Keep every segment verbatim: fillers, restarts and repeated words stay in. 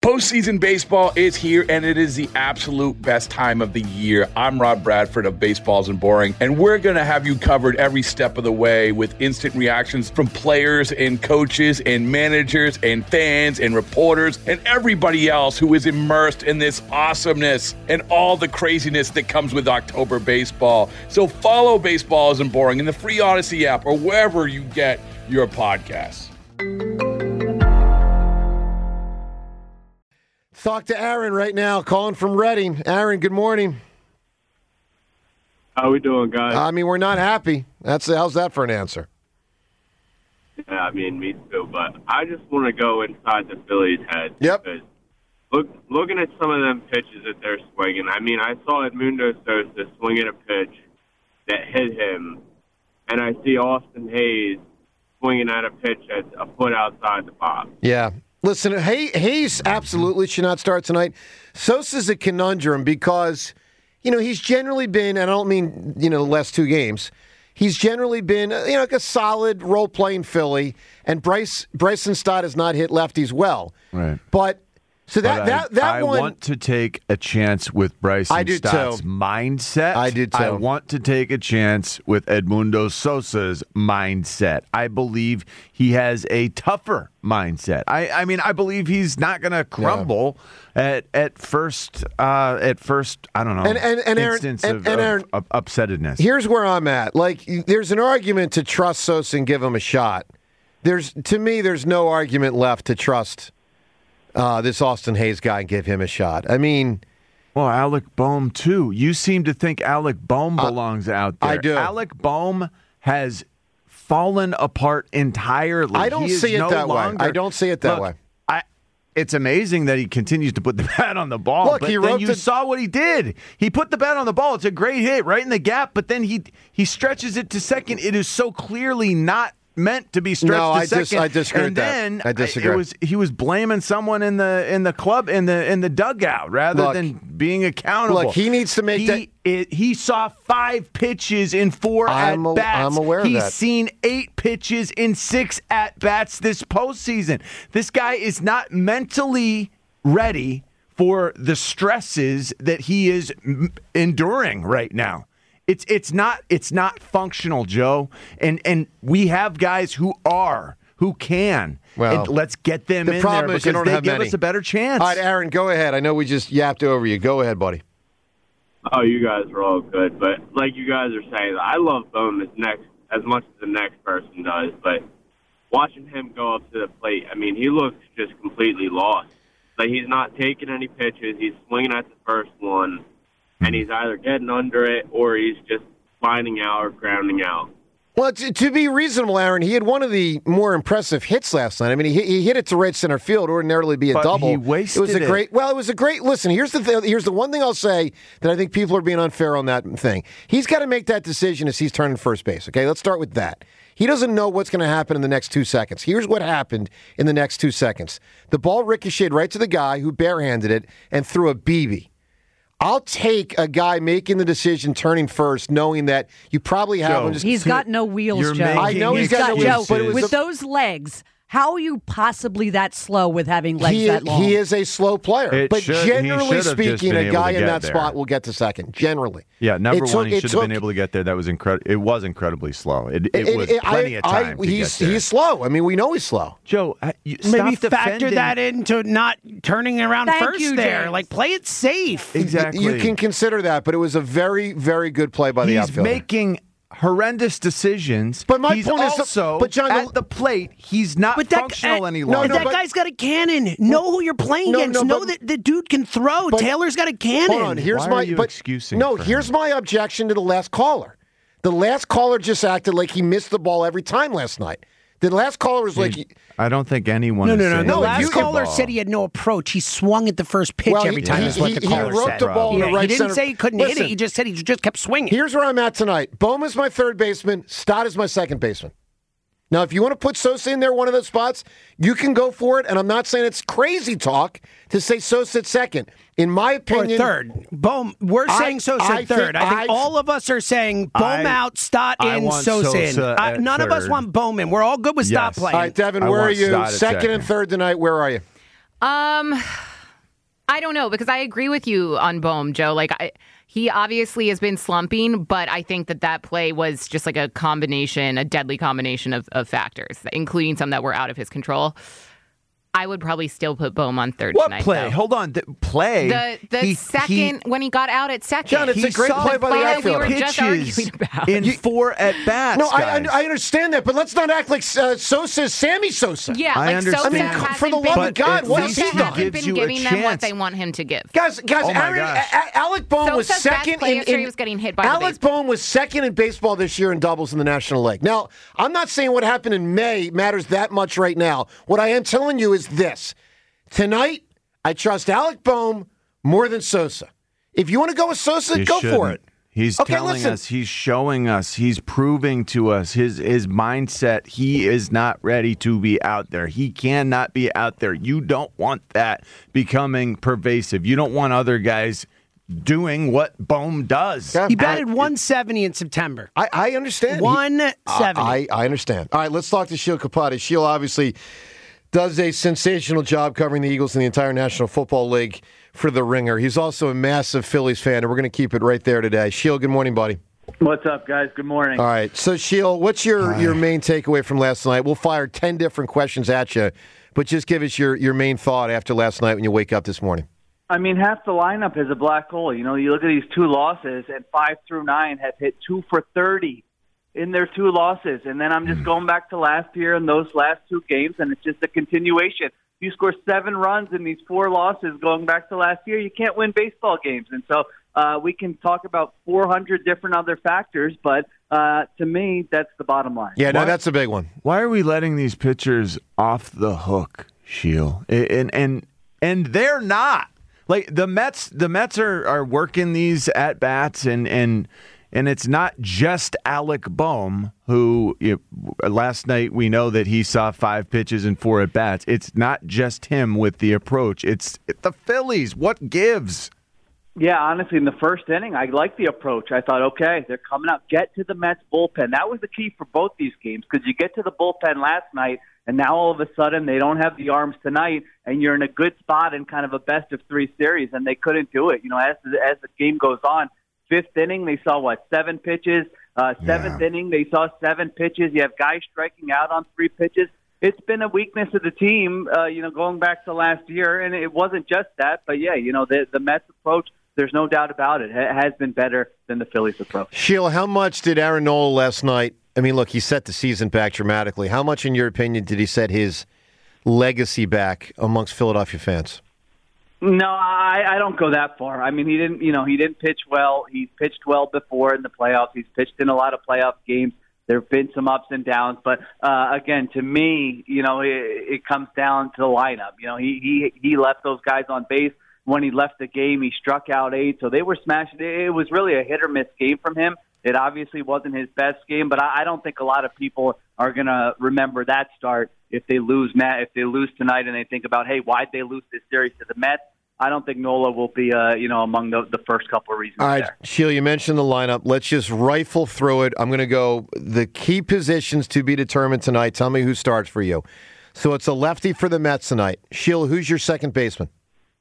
Postseason baseball is here, and it is the absolute best time of the year. I'm Rob Bradford of Baseball Isn't Boring, and we're going to have you covered every step of the way with instant reactions from players and coaches and managers and fans and reporters and everybody else who is immersed in this awesomeness and all the craziness that comes with October baseball. So follow Baseball Isn't Boring in the free Odyssey app or wherever you get your podcasts. Talk to Aaron right now, calling from Reading. Aaron, good morning. How we doing, guys? I mean, we're not happy. That's how's that for an answer? Yeah, I mean, me too. But I just want to go inside the Phillies' head. Yep. Because look, looking at some of them pitches that they're swinging, I mean, I saw Edmundo Sosa swing at a pitch that hit him, and I see Austin Hayes swinging at a pitch that's a foot outside the box. Yeah. Listen, Hay- Hayes absolutely should not start tonight. Sosa's a conundrum because, you know, he's generally been, and I don't mean, you know, the last two games, he's generally been, you know, like a solid role-playing Philly, and Bryce Bryson Stott has not hit lefties well. Right. But, so that, but that, I, that I one... I want to take a chance with Bryson I do Stott's too. mindset. I do too. I want to take a chance with Edmundo Sosa's mindset. I believe he has a tougher mindset. I, I mean, I believe he's not going to crumble yeah. at at first. Uh, at first, I don't know. And, and, and instance Aaron, of, and, and Aaron, of, of upsetedness. Here's where I'm at. Like, there's an argument to trust Sosa and give him a shot. There's, to me, there's no argument left to trust Uh, this Austin Hayes guy and give him a shot. I mean... Well, Alec Boehm, too. You seem to think Alec Boehm belongs uh, out there. I do. Alec Boehm has fallen apart entirely. I don't he see it no that longer, way. I don't see it that look, way. I, it's amazing that he continues to put the bat on the ball. Look, but he then wrote you the... saw what he did. He put the bat on the ball. It's a great hit right in the gap, but then he he stretches it to second. It is so clearly not meant to be stretched no, to I second. Dis- I disagree and with then that. I disagree. It was he was blaming someone in the in the club in the in the dugout rather look, than being accountable. Look, he needs to make he, that. It, he saw five pitches in four I'm at a, bats. I'm aware He's of that. seen eight pitches in six at bats this postseason. This guy is not mentally ready for the stresses that he is m- enduring right now. It's it's not it's not functional, Joe. And and we have guys who are, who can. Well, and let's get them the in problem there is you because don't they have give many. us a better chance. All right, Aaron, go ahead. I know we just yapped over you. Go ahead, buddy. Oh, you guys are all good. But like you guys are saying, I love Boehm as, next, as much as the next person does. But watching him go up to the plate, I mean, he looks just completely lost. Like, he's not taking any pitches. He's swinging at the first one. And he's either getting under it or he's just finding out or grounding out. Well, to, to be reasonable, Aaron, he had one of the more impressive hits last night. I mean, he, he hit it to right center field, ordinarily be a but double. He wasted it was a it. great. Well, it was a great. Listen, here's the th- here's the one thing I'll say that I think people are being unfair on that thing. He's got to make that decision as he's turning first base. Okay, let's start with that. He doesn't know what's going to happen in the next two seconds. Here's what happened in the next two seconds. The ball ricocheted right to the guy who barehanded it and threw a B B. I'll take a guy making the decision turning first, knowing that you probably have Joe, him. Just, He's got no wheels, You're Joe. I know he's He's got no Joe, wheels, but it was with the- those legs, how are you possibly that slow with having legs he, that long? he is a slow player. It but should- he generally should have just speaking, been a able guy to in get that there. spot will get to second, generally. Yeah, number It one, took- he it should took- have been able to get there. That was incredible. It was incredibly slow. It, it, It- was it- plenty I- of time I- to he's, get there. he's slow. I mean, we know he's slow. Joe, uh, you, Maybe stop factor defending. that into not turning around Thank first you, there. James. Like, play it safe. Exactly. You can consider that, but it was a very, very good play by the He's outfielder. making horrendous decisions. But my he's point is- also but John, at the plate. He's not But that, functional uh, any no, longer. but that but- guy's got a cannon. Know who you're playing No, against. no, know but- that the dude can throw. but- Taylor's got a cannon. Hold on. Here's Why my are you but, excusing No, for here's him? my objection to the last caller. The last caller just acted like he missed the ball every time last night. The last caller was like, I don't think anyone. No, is no, no. saying The No, he last missed the caller ball. said he had no approach. He swung at the first pitch Well, every he- time. he- is what he- the he caller wrote said. the ball in Yeah, the right he didn't center- say he couldn't hit Listen. it. He just said he just kept swinging. here's where I'm at tonight. Boehm is my third baseman. Stott is my second baseman. Now, if you want to put Sosa in there, one of those spots, you can go for it. And I'm not saying it's crazy talk to say Sosa at second. In my Or opinion, third. Bohm. We're I- saying Sosa I at third. think- I think I- all of us are saying Bohm I- out, Stott I in, want Sosa in. Sosa Uh, at none of us third. want Bohm in. We're all good with Stott Yes. playing. all right, Devin, I where are want you? Stott at Second and second. third tonight. Where are you? Um, I don't know, because I agree with you on Bohm, Joe. Like, I, he obviously has been slumping, but I think that that play was just like a combination, a deadly combination of, of factors, including some that were out of his control. I would probably still put Bohm on third what tonight. play? Though. Hold on. The play. The the he, second he, when he got out at second. John, it's he a great saw play by the five outfielder. we were just pitches arguing about. in four at bats. No, I, I guys. I understand that, but let's not act like uh, Sosa is Sammy Sosa. Yeah, I like understand. Sosa I mean, hasn't for the been, love of God, at what has Sosa he least done? hasn't gives been you a giving them what chance. they want him to give. Guys, guys, Oh, my Aaron, gosh. A- A- Alec Bohm was Sosa's best second play in, yesterday in was getting hit by the Alec baseball. Bohm was second in baseball this year in doubles in the National League. Now, I'm not saying what happened in May matters that much right now. What I am telling you is this: tonight, I trust Alec Bohm more than Sosa. If you want to go with Sosa, You go for shouldn't. it. He's Okay, telling listen. us, he's showing us, he's proving to us his his mindset. He is not ready to be out there. He cannot be out there. You don't want that becoming pervasive. You don't want other guys doing what Bohm does. Yeah. He batted one seventy in September. I, I understand. He- one seventy. I, I understand. All right, let's talk to Sheil Kapati. Sheil obviously does a sensational job covering the Eagles in the entire National Football League for The Ringer. He's also a massive Phillies fan, and we're going to keep it right there today. Sheil, good morning, buddy. What's up, guys? Good morning. All right, so Sheil, what's your, your main takeaway from last night? We'll fire ten different questions at you, but just give us your, your main thought after last night when you wake up this morning. I mean, half the lineup is a black hole. You know, you look at these two losses, and five through nine have hit two for thirty in their two losses. And then I'm just going back to last year and those last two games, and it's just a continuation. You score seven runs in these four losses going back to last year, you can't win baseball games. And so uh, we can talk about four hundred different other factors, but uh, to me, that's the bottom line. Yeah, no, Why- that's a big one. Why are we letting these pitchers off the hook, Sheil? And and and they're not. Like the Mets, the Mets are, are working these at bats, and and and it's not just Alec Bohm who you, last night we know that he saw five pitches and four at bats. It's not just him with the approach. It's the Phillies. What gives? Yeah, honestly, in the first inning, I liked the approach. I thought, okay, they're coming up. Get to the Mets bullpen. That was the key for both these games, because you get to the bullpen last night, and now all of a sudden they don't have the arms tonight, and you're in a good spot in kind of a best-of-three series, and they couldn't do it. You know, as the, as the game goes on, fifth inning, they saw, what, seven pitches? Uh, seventh Yeah. inning, they saw seven pitches. You have guys striking out on three pitches. It's been a weakness of the team, uh, you know, going back to last year, and it wasn't just that, but, yeah, you know, the, the Mets approach, there's no doubt about it, it has been better than the Phillies' approach. Sheila, how much did Aaron Nola last night? I mean, look, he set the season back dramatically. How much, in your opinion, did he set his legacy back amongst Philadelphia fans? No, I, I don't go that far. I mean, he didn't, you know, he didn't pitch well. He's pitched well before in the playoffs. He's pitched in a lot of playoff games. There have been some ups and downs, but uh, again, to me, you know, it, it comes down to the lineup. You know, he he he left those guys on base. When he left the game, he struck out eight, so they were smashing. It was really a hit or miss game from him. It obviously wasn't his best game, but I, I don't think a lot of people are going to remember that start if they lose Matt, if they lose tonight, and they think about, hey, why'd they lose this series to the Mets? I don't think Nola will be, uh, you know, among the, the first couple of reasons. All right, there. Sheila, you mentioned the lineup. Let's just rifle through it. I'm going to go the key positions to be determined tonight. Tell me who starts for you. So it's a lefty for the Mets tonight. Sheila, who's your second baseman?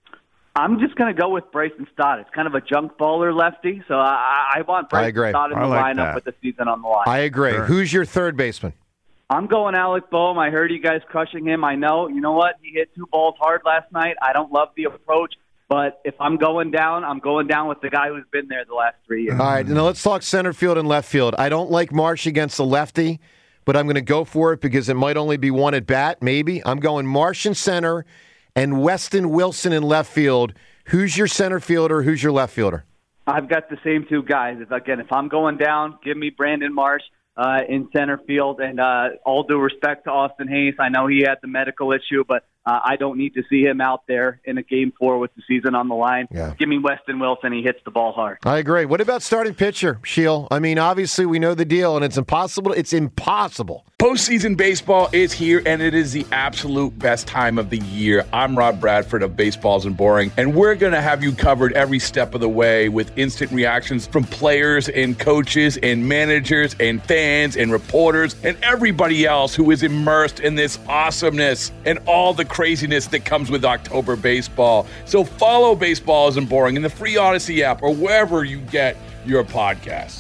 I'm just going to go with Bryson Stott. It's kind of a junk baller lefty, so I, I want I agree. Bryson Stott in I the like lineup that. with the season on the line. I agree. Sure. Who's your third baseman? I'm going Alec Bohm. I heard you guys crushing him. I know. You know what? He hit two balls hard last night. I don't love the approach, but if I'm going down, I'm going down with the guy who's been there the last three years. All right, now let's talk center field and left field. I don't like Marsh against the lefty, but I'm going to go for it because it might only be one at bat, maybe. I'm going Marsh in center and Weston Wilson in left field. Who's your center fielder? Who's your left fielder? I've got the same two guys. If, again, if I'm going down, give me Brandon Marsh uh, in center field. And uh, all due respect to Austin Hayes, I know he had the medical issue, but uh, I don't need to see him out there in a game four with the season on the line. Yeah. Give me Weston Wilson. He hits the ball hard. I agree. What about starting pitcher, Sheil? I mean, obviously we know the deal, and it's impossible. It's impossible. Postseason baseball is here, and it is the absolute best time of the year. I'm Rob Bradford of Baseballs and Boring, and we're going to have you covered every step of the way with instant reactions from players and coaches and managers and fans and reporters and everybody else who is immersed in this awesomeness and all the craziness that comes with October baseball. So follow Baseball Isn't Boring in the free Odyssey app or wherever you get your podcasts.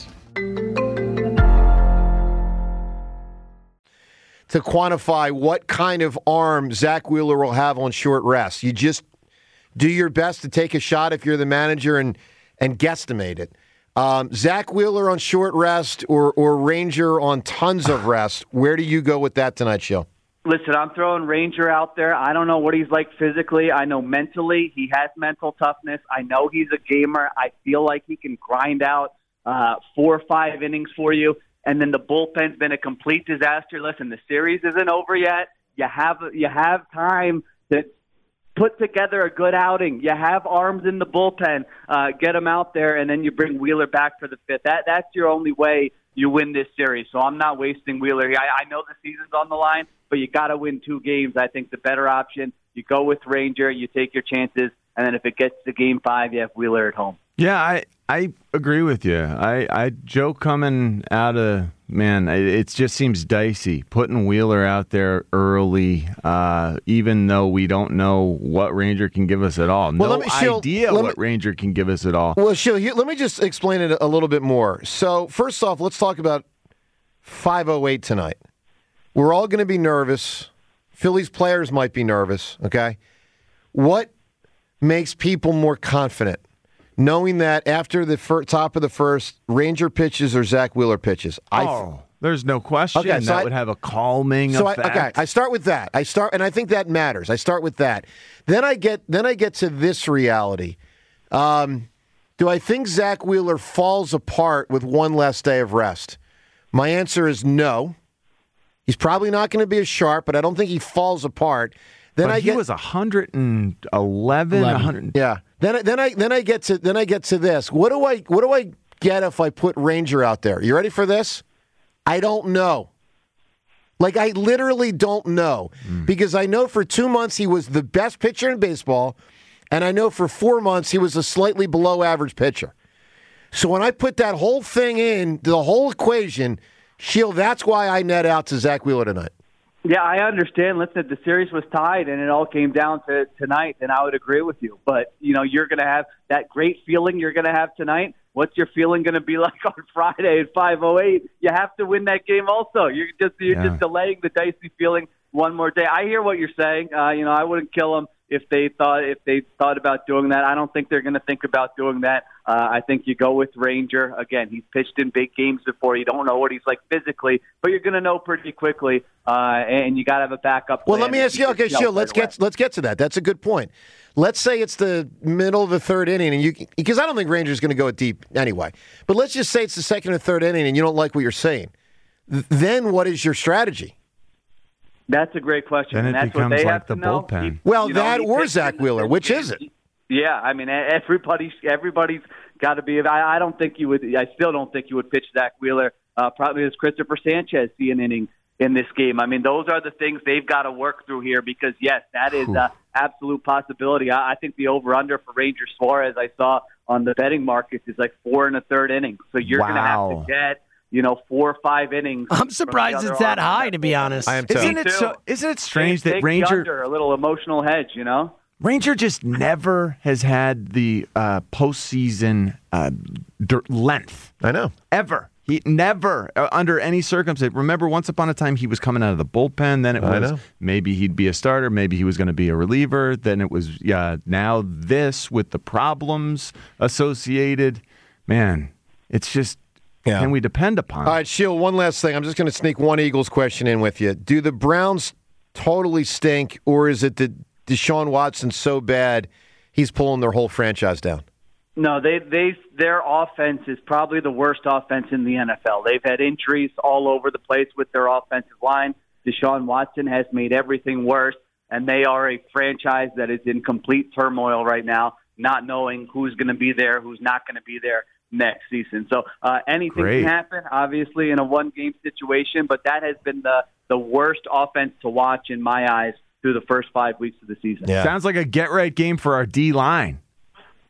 To quantify what kind of arm Zach Wheeler will have on short rest, you just do your best to take a shot if you're the manager and and guesstimate it. Um, Zach Wheeler on short rest or or Ranger on tons of rest. Where do you go with that tonight, Shill? Listen, I'm throwing Ranger out there. I don't know what he's like physically. I know mentally he has mental toughness. I know he's a gamer. I feel like he can grind out uh, four or five innings for you. And then the bullpen's been a complete disaster. Listen, the series isn't over yet. You have you have time to put together a good outing. You have arms in the bullpen. Uh, get them out there, and then you bring Wheeler back for the fifth. That That's your only way you win this series. So I'm not wasting Wheeler. I, I know the season's on the line, but you got to win two games. I think the better option, you go with Ranger, you take your chances, and then if it gets to game five, you have Wheeler at home. Yeah, I, I agree with you. I, I Joe coming out of, man, it, it just seems dicey. Putting Wheeler out there early, uh, even though we don't know what Ranger can give us at all. Well, no let me, Shill, idea let what me, Ranger can give us at all. Well, Shill, let me just explain it a little bit more. So, first off, let's talk about five oh eight tonight. We're all going to be nervous. Phillies players might be nervous, okay? What makes people more confident? Knowing that after the fir- top of the first, Ranger pitches or Zach Wheeler pitches. I th- oh, there's no question okay, so that I, would have a calming so effect. I, okay, I start with that. I start, and I think that matters. I start with that. Then I get, then I get to this reality. Um, do I think Zach Wheeler falls apart with one less day of rest? My answer is no. He's probably not going to be as sharp, but I don't think he falls apart. Then but I he get, was one hundred eleven, one hundred Yeah. Then then I then I get to then I get to this. What do I what do I get if I put Ranger out there? You ready for this? I don't know. Like I literally don't know mm. because I know for two months he was the best pitcher in baseball, and I know for four months he was a slightly below average pitcher. So when I put that whole thing in, the whole equation, Shield, that's why I net out to Zach Wheeler tonight. Yeah, I understand. Listen, if the series was tied and it all came down to tonight, then I would agree with you. But, you know, you're going to have that great feeling you're going to have tonight. What's your feeling going to be like on Friday at five oh eight? You have to win that game also. You're just you're yeah. just delaying the dicey feeling one more day. I hear what you're saying. Uh, you know, I wouldn't kill them if they thought if they thought about doing that. I don't think they're going to think about doing that. Uh, I think you go with Ranger. Again, he's pitched in big games before. You don't know what he's like physically, but you're going to know pretty quickly, uh, and you got to have a backup plan. Well, let me ask you. Okay, Shield, let's get let's get to that. That's a good point. Let's say it's the middle of the third inning, and you because I don't think Ranger's going to go deep anyway. But let's just say it's the second or third inning, and you don't like what you're saying. Then what is your strategy? That's a great question. Then it and that's becomes what they like have the to know. bullpen. He, well, you know, that or Zach Wheeler, which is it? Yeah, I mean, everybody's everybody's got to be. I, I don't think you would. I still don't think you would pitch Zach Wheeler. Uh, probably as Christopher Sanchez see an inning in this game. I mean, those are the things they've got to work through here because yes, that is an absolute possibility. I, I think the over/under for Ranger Suarez I saw on the betting markets is like four and a third inning. So you're wow. going to have to get. You know, four or five innings. I'm surprised it's that high, to be honest. I am too. Isn't it so? Isn't it strange take, that take Ranger under, a little emotional hedge? You know, Ranger just never has had the uh, postseason uh, d- length. I know Ever. He never, uh, under any circumstance. Remember, once upon a time, he was coming out of the bullpen. Then it I was know. maybe he'd be a starter. Maybe he was going to be a reliever. Then it was, yeah, now this with the problems associated. Man, it's just, Yeah. can we depend upon it? All right, Shield, one last thing. I'm just going to sneak one Eagles question in with you. Do the Browns totally stink, or is it that Deshaun Watson's so bad he's pulling their whole franchise down? No, they they their offense is probably the worst offense in the N F L. They've had injuries all over the place with their offensive line. Deshaun Watson has made everything worse, and they are a franchise that is in complete turmoil right now, not knowing who's going to be there, who's not going to be there next season. So uh, anything Great. can happen, obviously, in a one-game situation, but that has been the, the worst offense to watch in my eyes through the first five weeks of the season. Yeah. Sounds like a get-right game for our D-line.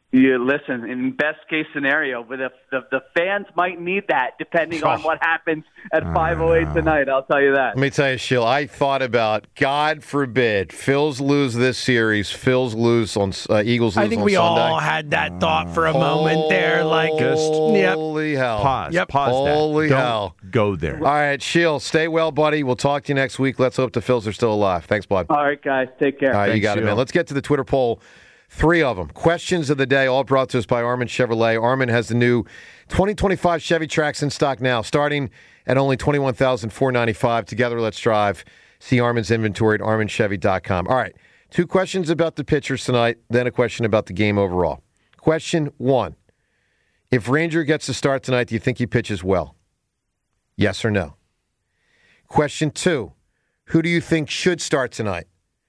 You listen, in best case scenario, but if the, the fans might need that depending on what happens at five oh eight tonight, I'll tell you that. Let me tell you, Sheil, I thought about, God forbid, Phils lose this series, Phils lose on uh, Eagles lose on Sunday. I think we all had that thought for a moment there. Like, holy yep. hell. Pause. Yep. Pause Holy that. Don't hell. go there. All right, Sheil, stay well, buddy. We'll talk to you next week. Let's hope the Phils are still alive. Thanks, bud. All right, guys. Take care. All right, Thanks, you got it, Sheil. man. Let's get to the Twitter poll. Three of them. Questions of the day, all brought to us by Armin Chevrolet. Armin has the new twenty twenty-five Chevy Trax in stock now, starting at only twenty-one thousand four hundred ninety-five dollars. Together, let's drive. See Armin's inventory at armin chevy dot com. All right, two questions about the pitchers tonight, then a question about the game overall. Question one. If Ranger gets to start tonight, do you think he pitches well? Yes or no? Question two. Who do you think should start tonight?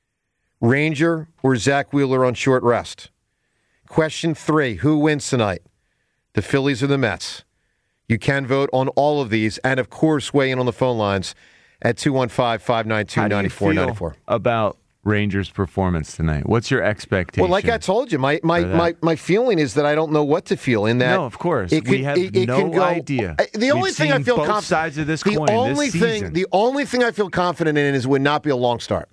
Ranger or Zach Wheeler on short rest? Question three, who wins tonight? The Phillies or the Mets? You can vote on all of these and, of course, weigh in on the phone lines at two one five, five nine two, nine four nine four. About Rangers' performance tonight? What's your expectation? Well, like I told you, my my, my, my feeling is that I don't know what to feel in that. No, of course. It could, we have it, it no can go, idea. The only We've thing I seen feel both confident sides of this the coin only this thing, season. The only thing I feel confident in is would not be a long start.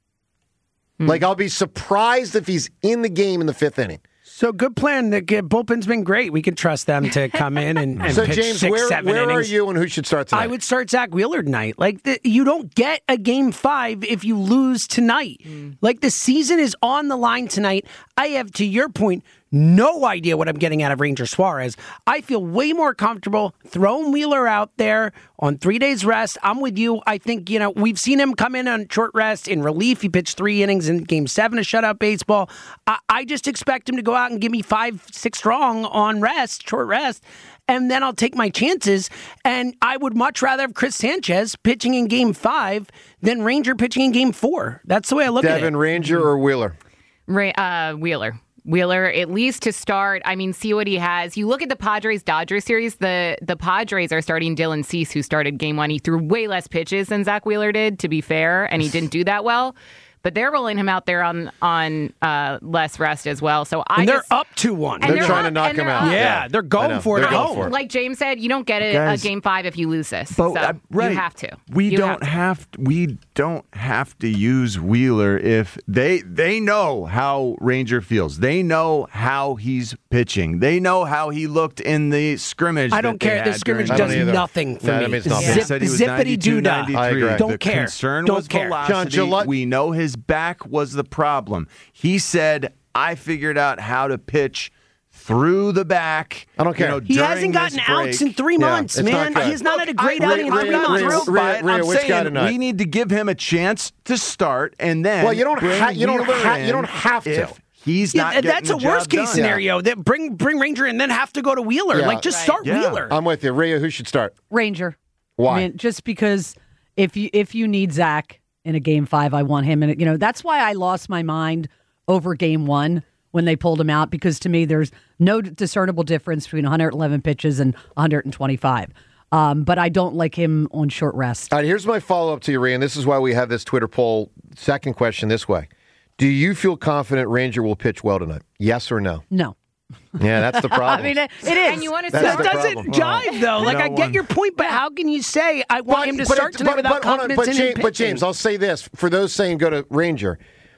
Like, I'll be surprised if he's in the game in the fifth inning. So good plan. The bullpen's been great. We can trust them to come in and, and so pitch James, six, where, seven where innings. are you and who should start tonight? I would start Zach Wheeler tonight. Like the, you don't get a game five if you lose tonight. Mm. Like the season is on the line tonight. I have, to your point, no idea what I'm getting out of Ranger Suarez. I feel way more comfortable throwing Wheeler out there on three days rest. I'm with you. I think, you know, we've seen him come in on short rest in relief. He pitched three innings in game seven of shutout baseball. I, I just expect him to go out and give me five, six strong on rest, short rest, and then I'll take my chances. And I would much rather have Chris Sanchez pitching in game five than Ranger pitching in game four. That's the way I look Devin, at it. Devin, Ranger or Wheeler? Ra- uh, Wheeler. Wheeler, at least to start, I mean, see what he has. You look at the Padres-Dodgers series, the, the Padres are starting Dylan Cease, who started game one. He threw way less pitches than Zach Wheeler did, to be fair, and he didn't do that well. But they're rolling him out there on on uh, less rest as well. So I and they're just, up two one. They're, they're trying up, to knock him out. Yeah, yeah, they're going for it they're at going home. for it. Like James said, you don't get a, Guys, a game five if you lose this. But, so uh, right. you have to. We You don't have to. have to, we don't have to use Wheeler if they they know how Ranger feels. They know how he's pitching. They know how he looked in the scrimmage. I don't that they care. had The scrimmage during- does either. nothing for No, that me. means nothing. They Zip, said he was zippity doo dah. I agree. Don't the care. concern Don't was care. velocity. John Gillette- We know his back was the problem. He said, I figured out how to pitch through the back. I don't care. You know, He during hasn't gotten this outs break. in three Yeah, months, it's man. not good. He's not had a great I, outing in Ray- three Ray- months. Ray- thrilled by it. Ray- I'm which guy saying tonight? we need to give him a chance to start, and then Well, you don't bring ha- you don't Wheeler ha- in you don't have to. if he's Yeah, not. and getting that's the a worst job case done. scenario. That bring bring Ranger and then have to go to Wheeler. Yeah. Like just Right. start Yeah. Wheeler. I'm with you. Rhea, who should start? Ranger. Why? I mean, just because if you if you need Zach in a game five, I want him. And you know that's why I lost my mind over game one when they pulled him out, because to me there's no discernible difference between one hundred eleven pitches and one hundred twenty-five. Um, but I don't like him on short rest. All right, here's my follow-up to you, Rhea, and this is why we have this Twitter poll. Second question this way. Do you feel confident Ranger will pitch well tonight? Yes or no? No. Yeah, that's the problem. I mean, it, it is. And you want to That's That the doesn't problem. jive though. Like No I get one- your point, but how can you say I want him to start it- tonight without hold on, confidence but in James, him but pitching? James, I'll say this. For those saying go to Ranger,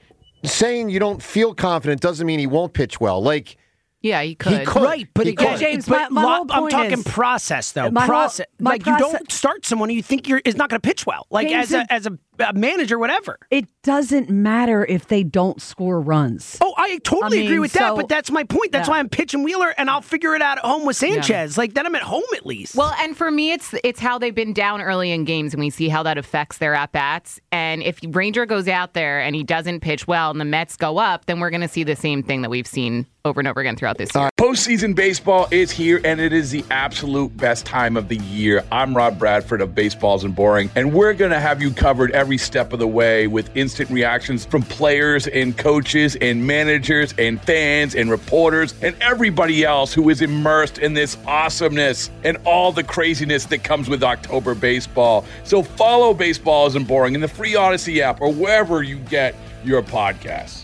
saying you don't feel confident doesn't mean he won't pitch well. Like, Yeah, he could. He could. Right, but He again, could. James, but my- my lo- whole I'm point talking is- process though. My whole- process, my like you process- don't start someone who you think you're is not going to pitch well, like James, as a it- as a, a manager, whatever. It doesn't matter if they don't score runs. Oh, I totally I mean, agree with that, so- but that's my point. That's Yeah. why I'm pitching Wheeler, and I'll figure it out at home with Sanchez. Like then I'm at home at least. Well, and for me, it's it's how they've been down early in games, and we see how that affects their at bats. And if Ranger goes out there and he doesn't pitch well, and the Mets go up, then we're going to see the same thing that we've seen over and over again throughout this year. Postseason baseball is here, and it is the absolute best time of the year. I'm Rob Bradford of Baseballs and Boring, and we're going to have you covered every step of the way with instant reactions from players and coaches and managers and fans and reporters and everybody else who is immersed in this awesomeness and all the craziness that comes with October baseball. So follow Baseballs and Boring in the free Odyssey app or wherever you get your podcasts.